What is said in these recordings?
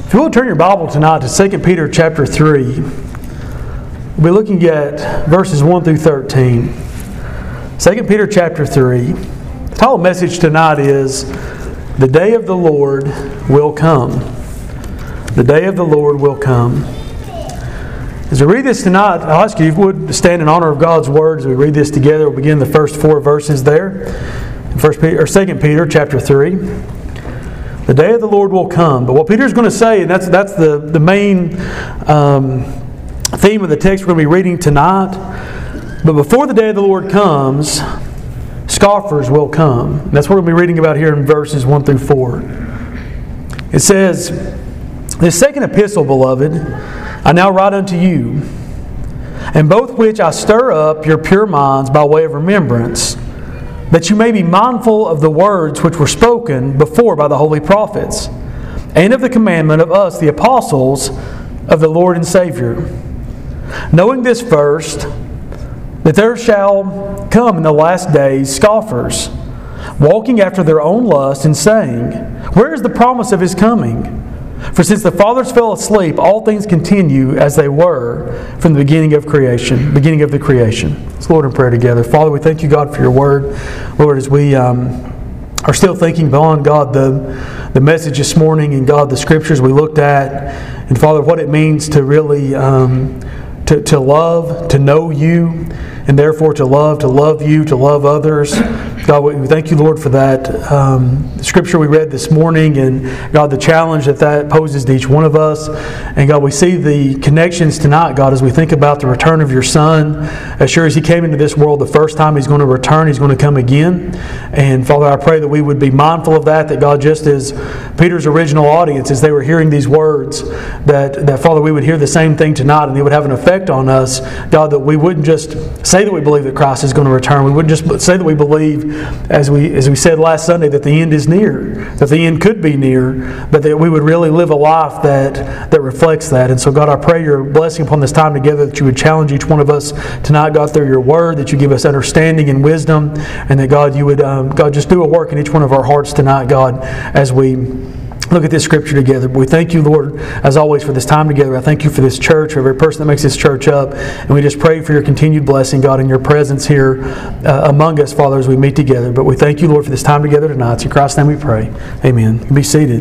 If you will turn your Bible tonight to 2 Peter chapter 3, we'll be looking at verses 1 through 13. 2 Peter chapter 3. The title of the message tonight is, The Day of the Lord Will Come. The Day of the Lord Will Come. As we read this tonight, I'll ask you if you would stand in honor of God's Word as we read this together. We'll begin the first four verses there. 2 Peter chapter 3. The day of the Lord will come. But what Peter's going to say, and that's the main theme of the text we're going to be reading tonight. But before the day of the Lord comes, scoffers will come. And that's what we'll be reading about here in verses 1 through 4. It says, This second epistle, beloved, I now write unto you, and both which I stir up your pure minds by way of remembrance, that you may be mindful of the words which were spoken before by the holy prophets, and of the commandment of us, the apostles of the Lord and Savior. Knowing this first, that there shall come in the last days scoffers, walking after their own lust, and saying, Where is the promise of His coming? For since the fathers fell asleep, all things continue as they were from the beginning of the creation. Let's Lord in prayer together. Father, we thank you, God, for your word. Lord, as we are still thinking beyond, God, the message this morning, and God, the scriptures we looked at, and Father, what it means to really to love, to know you, and therefore to love you, to love others. God, we thank you, Lord, for that scripture we read this morning, and God, the challenge that poses to each one of us. And God, we see the connections tonight, God, as we think about the return of your Son. As sure as He came into this world the first time, He's going to return, He's going to come again. And Father, I pray that we would be mindful of that God, just as Peter's original audience, as they were hearing these words, that Father, we would hear the same thing tonight, and it would have an effect on us. God, that we wouldn't just say that we believe that Christ is going to return. We wouldn't just say that we believe, as we said last Sunday, that the end is near, that the end could be near, but that we would really live a life that reflects that. And so, God, I pray your blessing upon this time together, that you would challenge each one of us tonight, God, through your word, that you give us understanding and wisdom, and that, God, you would, God, just do a work in each one of our hearts tonight, God, as we look at this scripture together. But we thank you, Lord, as always, for this time together. I thank you for this church, for every person that makes this church up. And we just pray for your continued blessing, God, and your presence here among us, Father, as we meet together. But we thank you, Lord, for this time together tonight. It's in Christ's name we pray. Amen. You can be seated.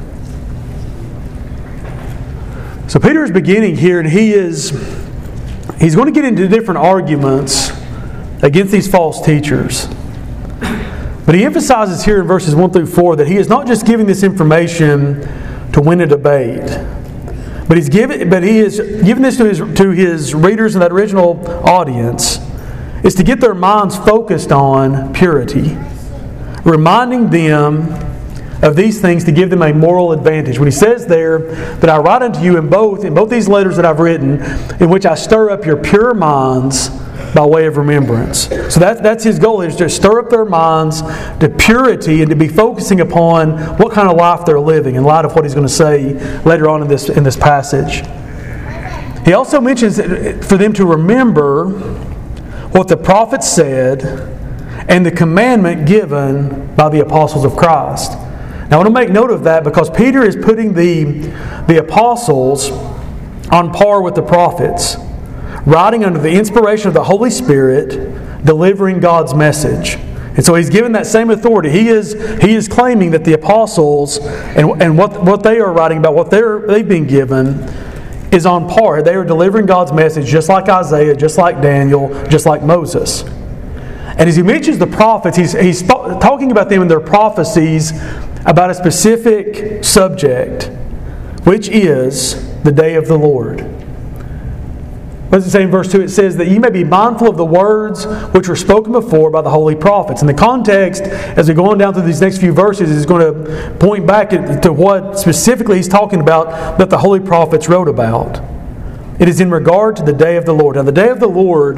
So Peter is beginning here, and he's going to get into different arguments against these false teachers. But he emphasizes here in verses 1 through 4 that he is not just giving this information to win a debate, but he is giving this to his readers and that original audience is to get their minds focused on purity, reminding them of these things to give them a moral advantage. When he says there that I write unto you in both these letters that I've written, in which I stir up your pure minds by way of remembrance. So that's his goal, is to stir up their minds to purity and to be focusing upon what kind of life they're living in light of what he's going to say later on in this passage. He also mentions for them to remember what the prophets said and the commandment given by the apostles of Christ. Now I want to make note of that because Peter is putting the apostles on par with the prophets, writing under the inspiration of the Holy Spirit, delivering God's message. And so he's given that same authority. He is claiming that the apostles and what they are writing about, what they've been given, is on par. They are delivering God's message just like Isaiah, just like Daniel, just like Moses. And as he mentions the prophets, he's talking about them in their prophecies about a specific subject, which is the day of the Lord. What does it say in verse 2? It says that you may be mindful of the words which were spoken before by the holy prophets. And the context, as we go on down through these next few verses, is going to point back to what specifically he's talking about that the holy prophets wrote about. It is in regard to the day of the Lord. Now, the day of the Lord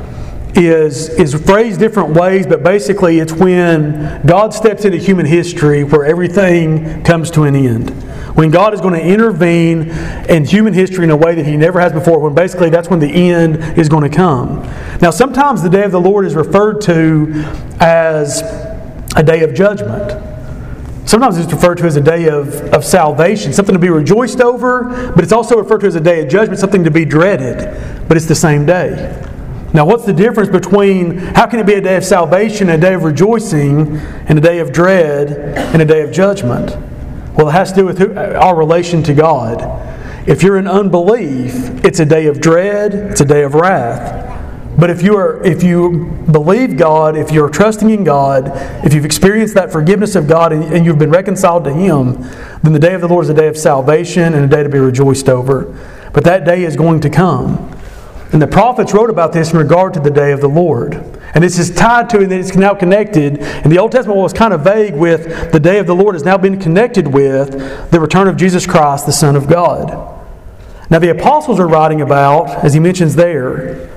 is phrased different ways, but basically it's when God steps into human history where everything comes to an end. When God is going to intervene in human history in a way that He never has before, when basically that's when the end is going to come. Now, sometimes the day of the Lord is referred to as a day of judgment. Sometimes it's referred to as a day of salvation, something to be rejoiced over, but it's also referred to as a day of judgment, something to be dreaded, but it's the same day. Now, what's the difference between, how can it be a day of salvation, a day of rejoicing, and a day of dread, and a day of judgment? Well, it has to do with our relation to God. If you're in unbelief, it's a day of dread, it's a day of wrath. But if you believe God, if you're trusting in God, if you've experienced that forgiveness of God and you've been reconciled to Him, then the day of the Lord is a day of salvation and a day to be rejoiced over. But that day is going to come. And the prophets wrote about this in regard to the day of the Lord. And this is tied to, and it's now connected. And the Old Testament was kind of vague with the day of the Lord has now been connected with the return of Jesus Christ, the Son of God. Now the apostles are writing about, as he mentions there,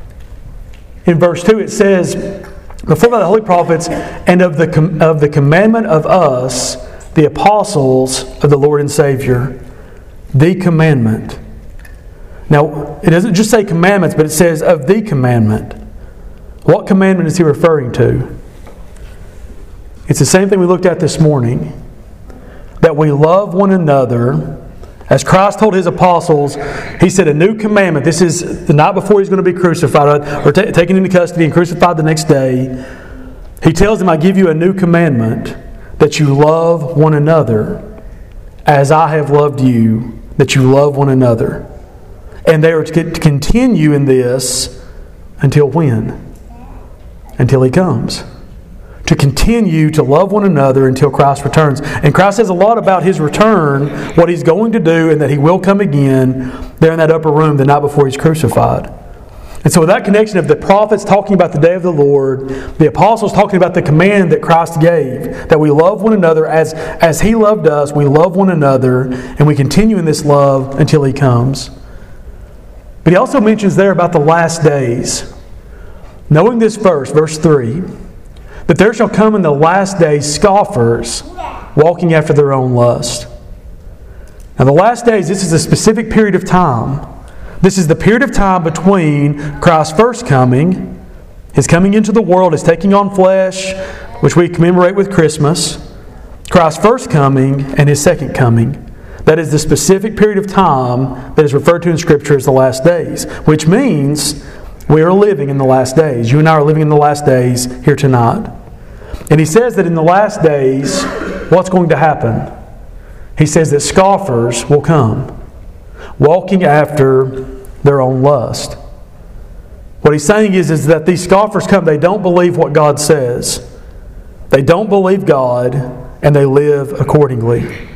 in verse 2 it says, before the holy prophets, and of the commandment of us, the apostles of the Lord and Savior, the commandment. Now, it doesn't just say commandments, but it says of the commandment. What commandment is he referring to? It's the same thing we looked at this morning. That we love one another. As Christ told His apostles, He said a new commandment. This is the night before He's going to be crucified or taken into custody and crucified the next day. He tells them, I give you a new commandment, that you love one another as I have loved you, that you love one another. And they are to continue in this until when? Until He comes. To continue to love one another until Christ returns. And Christ says a lot about His return, what He's going to do, and that He will come again there in that upper room the night before He's crucified. And so with that connection of the prophets talking about the day of the Lord, the apostles talking about the command that Christ gave, that we love one another as He loved us, we love one another, and we continue in this love until He comes. But he also mentions there about the last days. Knowing this verse 3, that there shall come in the last days scoffers walking after their own lust. Now the last days, this is a specific period of time. This is the period of time between Christ's first coming, His coming into the world, His taking on flesh, which we commemorate with Christmas, Christ's first coming, and His second coming. That is the specific period of time that is referred to in Scripture as the last days, which means we are living in the last days. You and I are living in the last days here tonight. And he says that in the last days, what's going to happen? He says that scoffers will come, walking after their own lust. What he's saying is that these scoffers come, they don't believe what God says. They don't believe God, and they live accordingly.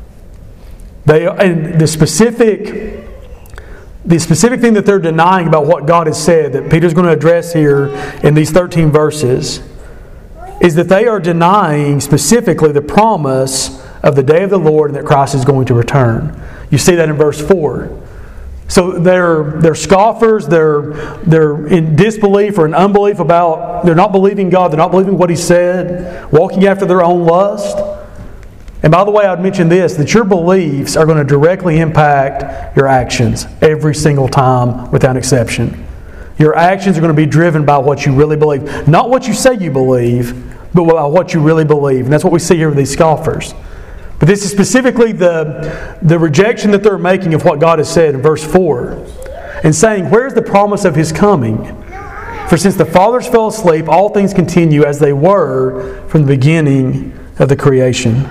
And the specific thing that they're denying about what God has said, that Peter's going to address here in these 13 verses, is that they are denying specifically the promise of the day of the Lord and that Christ is going to return. You see that in verse 4. So they're scoffers, they're in disbelief or in unbelief about, they're not believing God, they're not believing what He said, walking after their own lust. And by the way, I'd mention this, that your beliefs are going to directly impact your actions every single time without exception. Your actions are going to be driven by what you really believe. Not what you say you believe, but by what you really believe. And that's what we see here with these scoffers. But this is specifically the rejection that they're making of what God has said in verse 4. And saying, where's the promise of His coming? For since the fathers fell asleep, all things continue as they were from the beginning of the creation.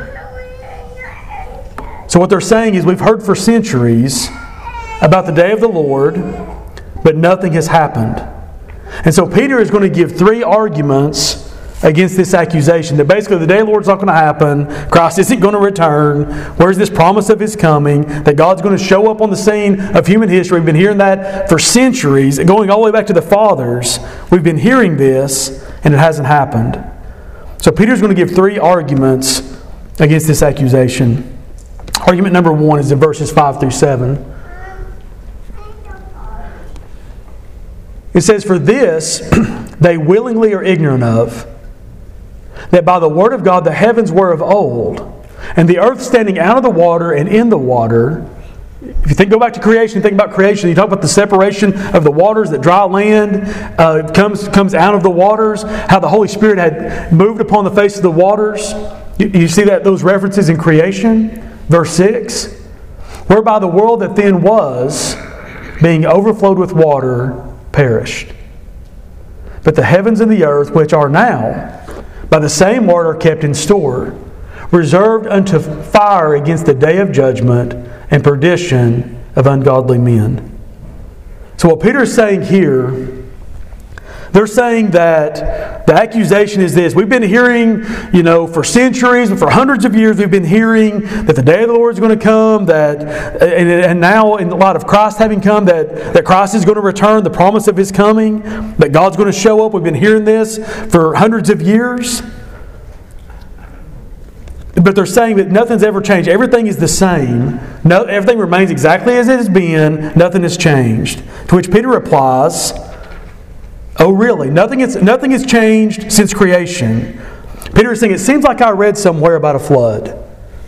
So what they're saying is we've heard for centuries about the day of the Lord, but nothing has happened. And so Peter is going to give 3 arguments against this accusation. That basically the day of the Lord's not going to happen, Christ isn't going to return, where's this promise of His coming, that God's going to show up on the scene of human history. We've been hearing that for centuries, going all the way back to the fathers. We've been hearing this, and it hasn't happened. So Peter's going to give 3 arguments against this accusation. Argument number 1 is in verses 5 through 7. It says, for this they willingly are ignorant of, that by the word of God the heavens were of old, and the earth standing out of the water and in the water. If you go back to creation, think about creation, you talk about the separation of the waters, that dry land comes out of the waters, how the Holy Spirit had moved upon the face of the waters. You see that those references in creation? Verse 6. Whereby the world that then was, being overflowed with water, perished. But the heavens and the earth, which are now, by the same word are kept in store, reserved unto fire against the day of judgment and perdition of ungodly men. So what Peter is saying here, they're saying that the accusation is this. We've been hearing, for centuries, for hundreds of years, we've been hearing that the day of the Lord is going to come, and now in the light of Christ having come, that Christ is going to return, the promise of His coming, that God's going to show up. We've been hearing this for hundreds of years. But they're saying that nothing's ever changed. Everything is the same. Everything remains exactly as it has been. Nothing has changed. To which Peter replies, oh really? Nothing has changed since creation. Peter is saying, it seems like I read somewhere about a flood.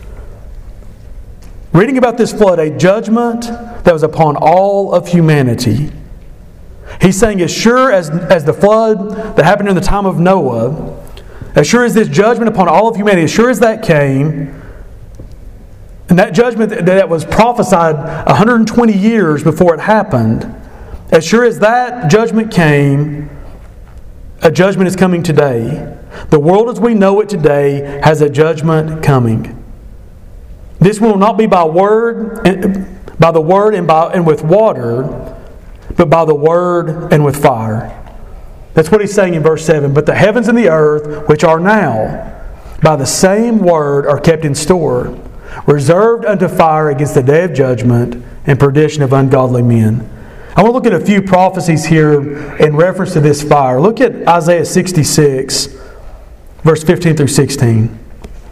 Reading about this flood, a judgment that was upon all of humanity. He's saying as sure as the flood that happened in the time of Noah, as sure as this judgment upon all of humanity, as sure as that came, and that judgment that was prophesied 120 years before it happened, as sure as that judgment came, a judgment is coming today. The world as we know it today has a judgment coming. This will not be by the word and with water, but by the word and with fire. That's what he's saying in verse 7. But the heavens and the earth, which are now, by the same word are kept in store, reserved unto fire against the day of judgment and perdition of ungodly men. I want to look at a few prophecies here in reference to this fire. Look at Isaiah 66, verse 15 through 16.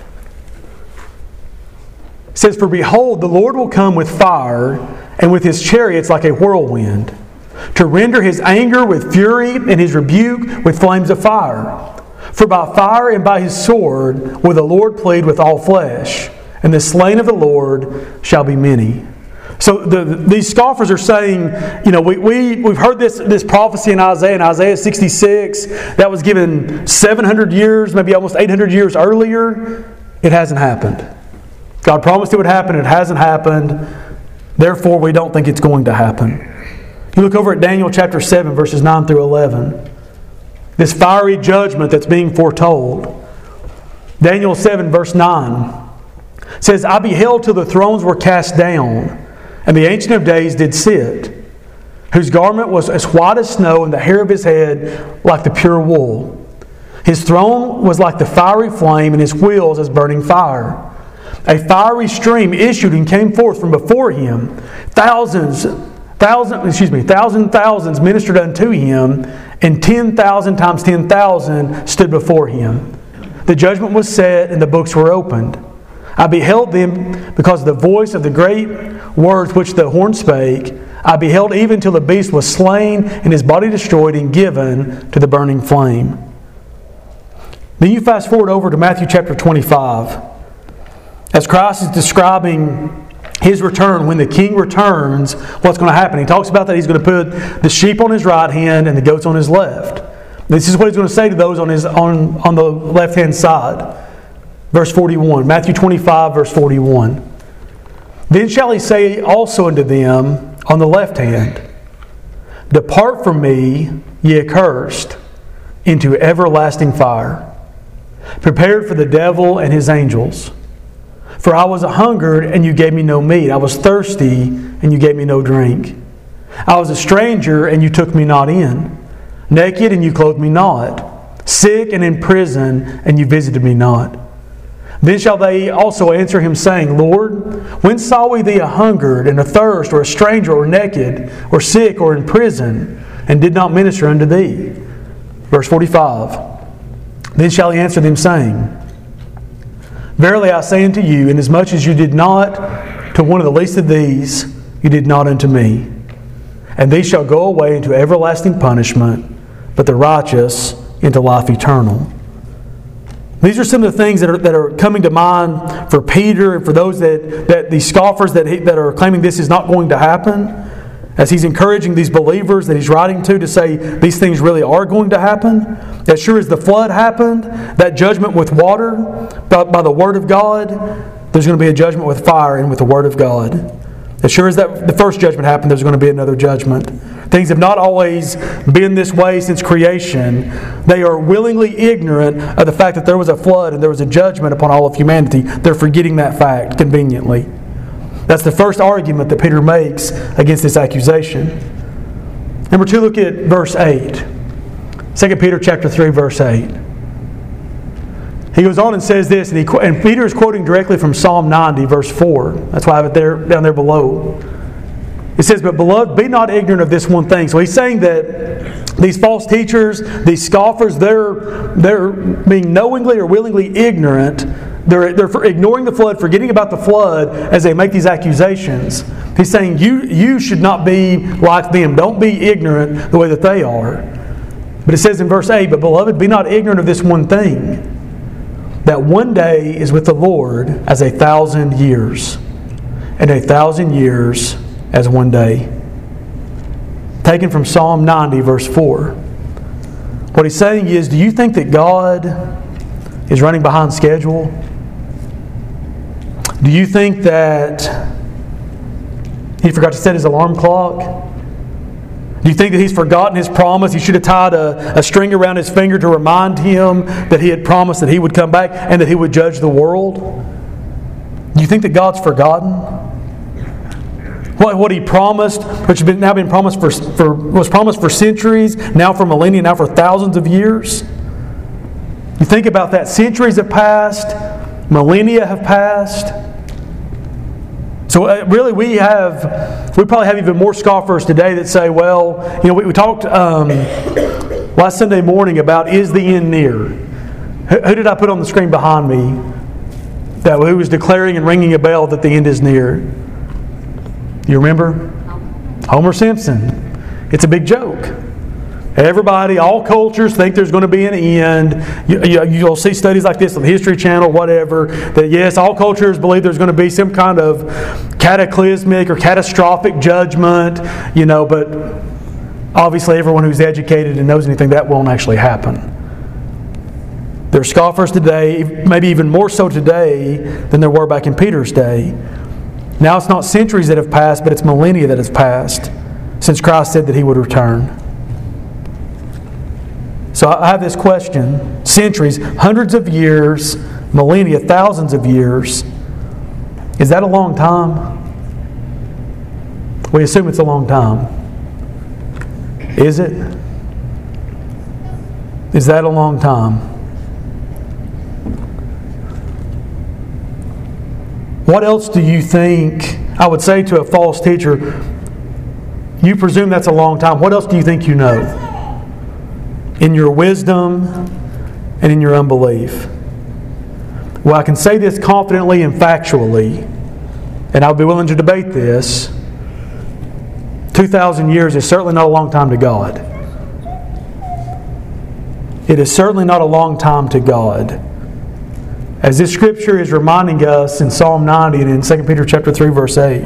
It says, For behold, the Lord will come with fire, and with His chariots like a whirlwind, to render His anger with fury and His rebuke with flames of fire. For by fire and by His sword will the Lord plead with all flesh, and the slain of the Lord shall be many. So these scoffers are saying, we've heard this prophecy in Isaiah 66, that was given 700 years, maybe almost 800 years earlier. It hasn't happened. God promised it would happen. It hasn't happened. Therefore, we don't think it's going to happen. You look over at Daniel chapter 7, verses 9 through 11. This fiery judgment that's being foretold. Daniel 7, verse 9 says, I beheld till the thrones were cast down, and the Ancient of Days did sit, whose garment was as white as snow, and the hair of his head like the pure wool. His throne was like the fiery flame, and His wheels as burning fire. A fiery stream issued and came forth from before Him. Thousands ministered unto Him, and 10,000 times 10,000 stood before Him. The judgment was set, and the books were opened. I beheld them because of the voice of the great words which the horn spake. I beheld even till the beast was slain, and his body destroyed and given to the burning flame. Then you fast forward over to Matthew chapter 25. As Christ is describing His return, when the King returns, what's going to happen? He talks about that He's going to put the sheep on His right hand and the goats on His left. This is what He's going to say to those on the left-hand side. Verse 41, Matthew 25, verse 41. Then shall He say also unto them on the left hand, Depart from me, ye accursed, into everlasting fire, prepared for the devil and his angels. For I was hungered, and you gave me no meat. I was thirsty, and you gave me no drink. I was a stranger, and you took me not in. Naked, and you clothed me not. Sick and in prison, and you visited me not. Then shall they also answer Him, saying, Lord, when saw we Thee a hungered, and athirst, or a stranger, or naked, or sick, or in prison, and did not minister unto Thee? Verse 45. Then shall He answer them, saying, Verily I say unto you, inasmuch as you did not to one of the least of these, you did not unto me. And these shall go away into everlasting punishment, but the righteous into life eternal. These are some of the things that are coming to mind for Peter and for those that these scoffers that are claiming this is not going to happen. as he's encouraging these believers that he's writing to say these things really are going to happen. As sure as the flood happened, that judgment with water, by the Word of God, there's going to be a judgment with fire and with the Word of God. As sure as that the first judgment happened, there's going to be another judgment. Things have not always been this way since creation. They are willingly ignorant of the fact that there was a flood and there was a judgment upon all of humanity. They're forgetting that fact conveniently. That's the first argument that Peter makes against this accusation. Number 2, look at verse 8. 2 Peter chapter 3, verse 8. He goes on and says this, and Peter is quoting directly from Psalm 90, verse 4. That's why I have it down there below. It says, "But beloved, be not ignorant of this one thing." So he's saying that these false teachers, these scoffers, they're being knowingly or willingly ignorant. They're ignoring the flood, forgetting about the flood as they make these accusations. He's saying you should not be like them. Don't be ignorant the way that they are. But it says in verse 8, "But beloved, be not ignorant of this one thing, that one day is with the Lord as 1,000 years, and 1,000 years as one day." Taken from Psalm 90, verse 4. What he's saying is, do you think that God is running behind schedule? Do you think that He forgot to set His alarm clock? Do you think that He's forgotten His promise? He should have tied a string around His finger to remind Him that He had promised that He would come back and that He would judge the world? Do you think that God's forgotten what He promised, which has now been promised was promised for centuries, now for millennia, now for thousands of years? You think about that. Centuries have passed, millennia have passed. So really, we probably have even more scoffers today that say, well, we talked last Sunday morning about, is the end near? Who did I put on the screen behind me who was declaring and ringing a bell that the end is near? You remember? Homer Simpson. It's a big joke. Everybody, all cultures think there's going to be an end. You'll see studies like this on the History Channel, whatever, that yes, all cultures believe there's going to be some kind of cataclysmic or catastrophic judgment, but obviously everyone who's educated and knows anything, that won't actually happen. There are scoffers today, maybe even more so today than there were back in Peter's day. Now it's not centuries that have passed, but it's millennia that has passed since Christ said that He would return. So I have this question. Centuries, hundreds of years, millennia, thousands of years. Is that a long time? We assume it's a long time. Is it? Is that a long time? What else do you think? I would say to a false teacher, you presume that's a long time. What else do you think you know? In your wisdom and in your unbelief. Well, I can say this confidently and factually, and I'll be willing to debate this. 2,000 years is certainly not a long time to God. It is certainly not a long time to God. As this scripture is reminding us in Psalm 90 and in 2 Peter chapter 3, verse 8,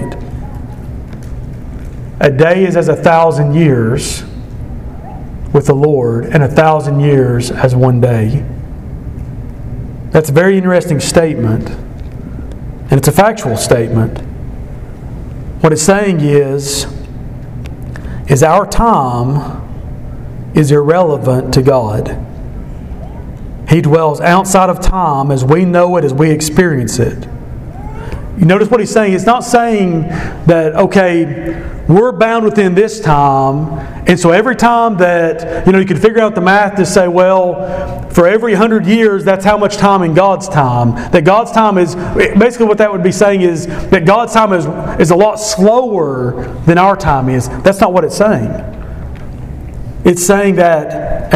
a day is as 1,000 years with the Lord, and 1,000 years as one day. That's a very interesting statement, and it's a factual statement. What it's saying is our time is irrelevant to God. He dwells outside of time as we know it, as we experience it. You notice what he's saying? It's not saying that, okay, we're bound within this time, and so every time that, you can figure out the math to say, well, for every 100 years, that's how much time in God's time. That God's time is, basically what that would be saying is that God's time is a lot slower than our time is. That's not what it's saying. It's saying that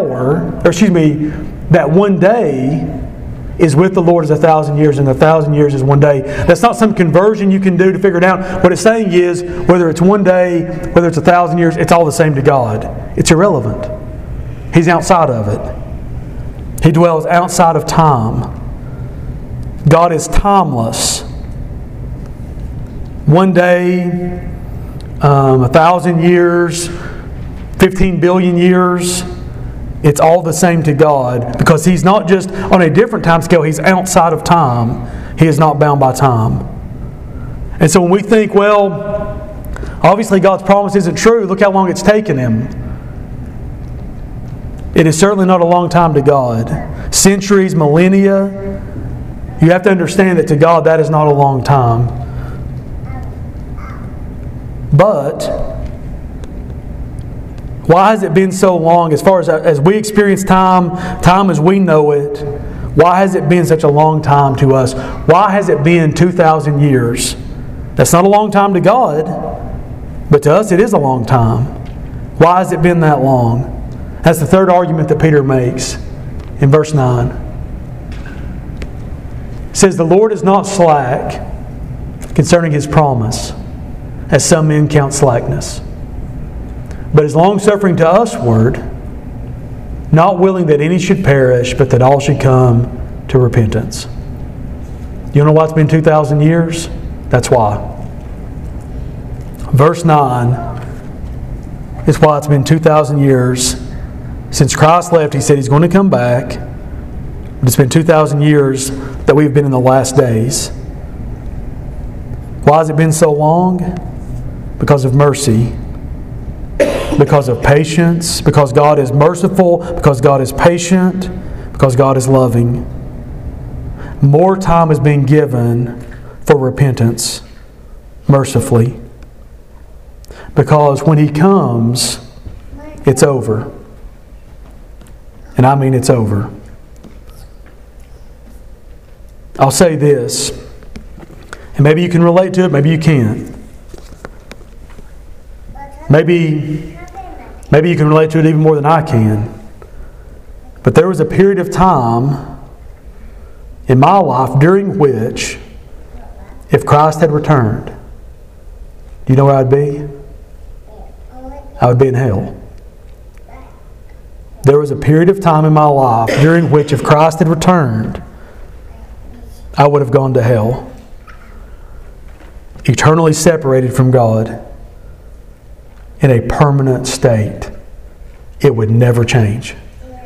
that one day is with the Lord as 1,000 years, and 1,000 years is one day. That's not some conversion you can do to figure it out. What it's saying is, whether it's one day, whether it's 1,000 years, it's all the same to God. It's irrelevant. He's outside of it. He dwells outside of time. God is timeless. One day 1,000 years, 15 billion years, it's all the same to God, because He's not just on a different time scale, He's outside of time. He is not bound by time. And so when we think, well, obviously God's promise isn't true, look how long it's taken Him. It is certainly not a long time to God. Centuries, millennia. You have to understand that to God that is not a long time. But why has it been so long as far as we experience time as we know it? Why has it been such a long time to us? Why has it been 2,000 years? That's not a long time to God, but to us it is a long time. Why has it been that long? That's the third argument that Peter makes in verse 9. It says, "The Lord is not slack concerning His promise, as some men count slackness, but is longsuffering to usward, not willing that any should perish, but that all should come to repentance." You know why it's been 2,000 years? That's why. Verse 9 is why it's been 2,000 years. Since Christ left, He said He's going to come back. But it's been 2,000 years that we've been in the last days. Why has it been so long? Because of mercy. Because of patience. Because God is merciful. Because God is patient. Because God is loving. More time is being given for repentance, mercifully. Because when He comes, it's over. And I mean it's over. I'll say this, and maybe you can relate to it, maybe you can't. Maybe you can relate to it even more than I can. But there was a period of time in my life during which, if Christ had returned, do you know where I'd be? I would be in hell. There was a period of time in my life during which, if Christ had returned, I would have gone to hell. Eternally separated from God in a permanent state. It would never change.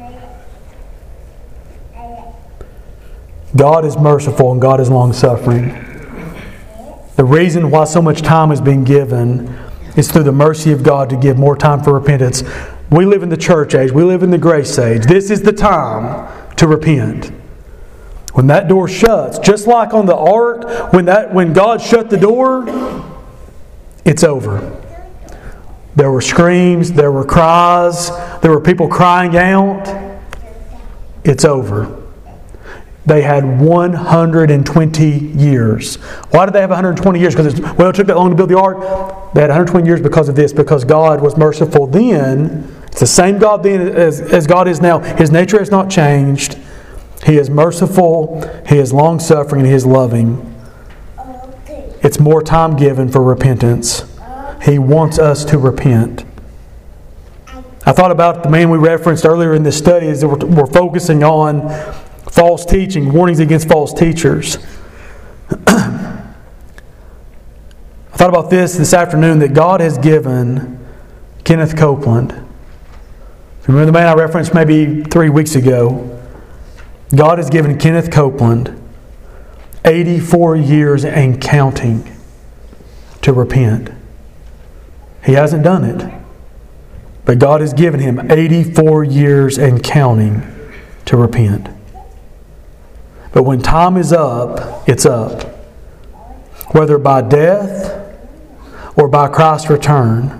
God is merciful and God is long-suffering. The reason why so much time is being given is through the mercy of God to give more time for repentance. We live in the church age. We live in the grace age. This is the time to repent. When that door shuts, just like on the ark, when God shut the door, it's over. There were screams, there were cries, there were people crying out. It's over. They had 120 years. Why did they have 120 years? Because it took that long to build the ark. They had 120 years because of this, because God was merciful then. It's the same God then as God is now. His nature has not changed. He is merciful, He is long-suffering, and He is loving. It's more time given for repentance. He wants us to repent. I thought about the man we referenced earlier in this study as we're focusing on false teaching, warnings against false teachers. I thought about this afternoon, that God has given Kenneth Copeland. Remember the man I referenced maybe 3 weeks ago? God has given Kenneth Copeland 84 years and counting to repent. He hasn't done it. But God has given him 84 years and counting to repent. But when time is up, it's up. Whether by death or by Christ's return,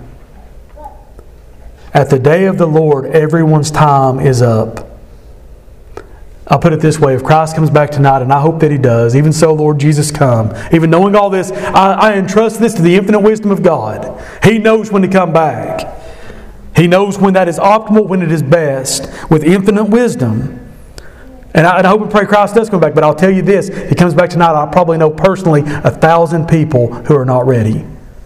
at the day of the Lord, everyone's time is up. I'll put it this way. If Christ comes back tonight, and I hope that He does, even so, Lord Jesus, come. Even knowing all this, I entrust this to the infinite wisdom of God. He knows when to come back. He knows when that is optimal, when it is best, with infinite wisdom. And I hope and pray Christ does come back. But I'll tell you this, He comes back tonight, I probably know personally 1,000 people who are not ready.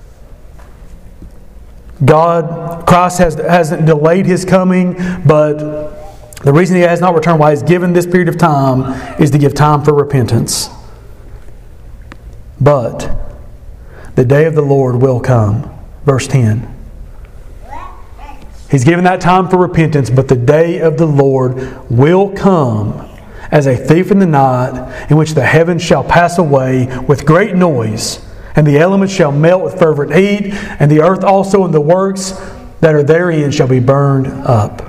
Christ hasn't delayed His coming, but the reason He has not returned, why He's given this period of time, is to give time for repentance. But the day of the Lord will come. verse 10. He's given that time for repentance, but the day of the Lord will come as a thief in the night, in which the heavens shall pass away with great noise, and the elements shall melt with fervent heat, and the earth also and the works that are therein shall be burned up.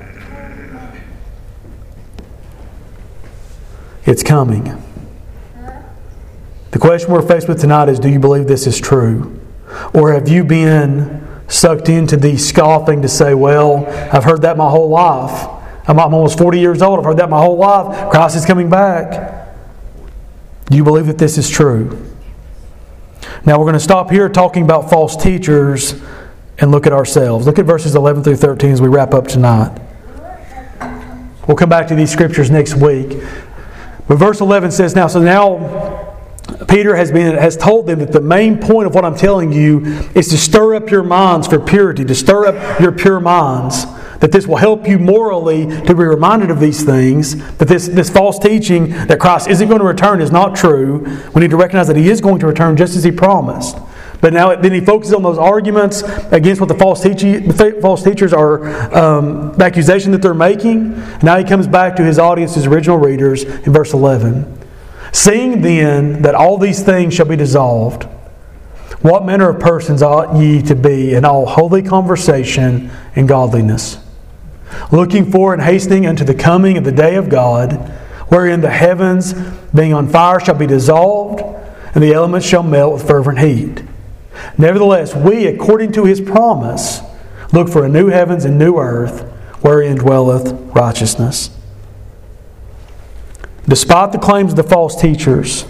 It's coming. The question we're faced with tonight is, do you believe this is true? Or have you been sucked into the scoffing to say, well, I've heard that my whole life. I'm almost 40 years old. I've heard that my whole life. Christ is coming back. Do you believe that this is true? Now we're going to stop here talking about false teachers and look at ourselves. Look at verses 11 through 13 as we wrap up tonight. We'll come back to these scriptures next week. But verse 11 says, now Peter has told them that the main point of what I'm telling you is to stir up your minds for purity, to stir up your pure minds. That this will help you morally to be reminded of these things. That this false teaching that Christ isn't going to return is not true. We need to recognize that He is going to return just as He promised. But now then he focuses on those arguments against what the false teachers are, the accusation that they're making. Now he comes back to his audience, his original readers, in verse 11. Seeing then that all these things shall be dissolved, what manner of persons ought ye to be in all holy conversation and godliness, looking for and hastening unto the coming of the day of God, wherein the heavens being on fire shall be dissolved, and the elements shall melt with fervent heat. Nevertheless, we, according to His promise, look for a new heavens and new earth, wherein dwelleth righteousness. Despite the claims of the false teachers,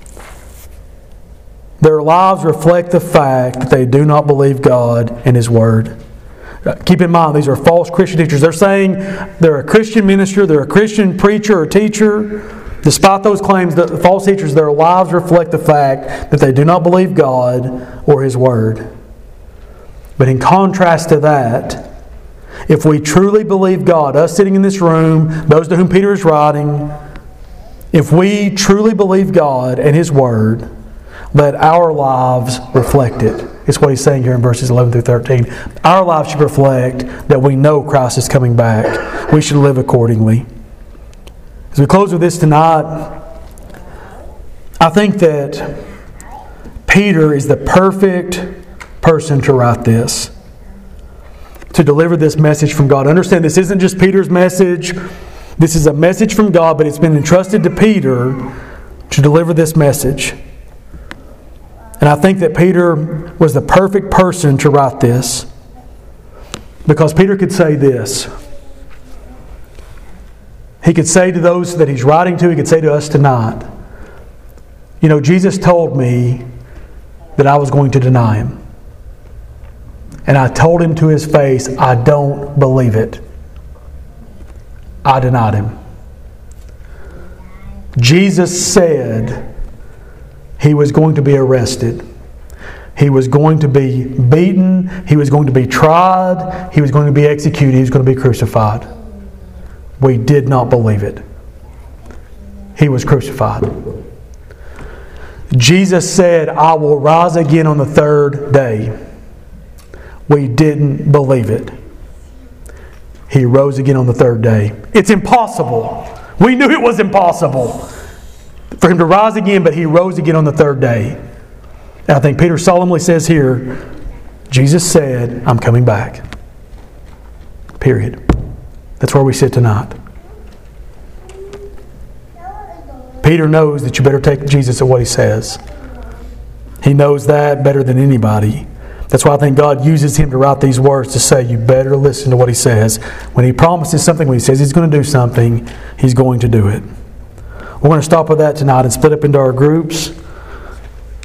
their lives reflect the fact that they do not believe God and His Word. Keep in mind, these are false Christian teachers. They're saying they're a Christian minister, they're a Christian preacher or teacher. Despite those claims, the false teachers, their lives reflect the fact that they do not believe God or His Word. But in contrast to that, if we truly believe God, us sitting in this room, those to whom Peter is writing, if we truly believe God and His Word, let our lives reflect it. It's what he's saying here in verses 11 through 13. Our lives should reflect that we know Christ is coming back. We should live accordingly. As we close with this tonight, I think that Peter is the perfect person to write this, to deliver this message from God. Understand, this isn't just Peter's message. This is a message from God, but it's been entrusted to Peter to deliver this message. And I think that Peter was the perfect person to write this, because Peter could say this. He could say to those that he's writing to, he could say to us tonight, you know, Jesus told me that I was going to deny Him. And I told Him to His face, I don't believe it. I denied Him. Jesus said He was going to be arrested. He was going to be beaten. He was going to be tried. He was going to be executed. He was going to be crucified. We did not believe it. He was crucified. Jesus said, I will rise again on the third day. We didn't believe it. He rose again on the third day. It's impossible. We knew it was impossible for Him to rise again, but He rose again on the third day. And I think Peter solemnly says here, Jesus said, I'm coming back. Period. That's where we sit tonight. Peter knows that you better take Jesus at what He says. He knows that better than anybody. That's why I think God uses him to write these words to say, you better listen to what He says. When He promises something, when He says He's going to do something, He's going to do it. We're going to stop with that tonight and split up into our groups.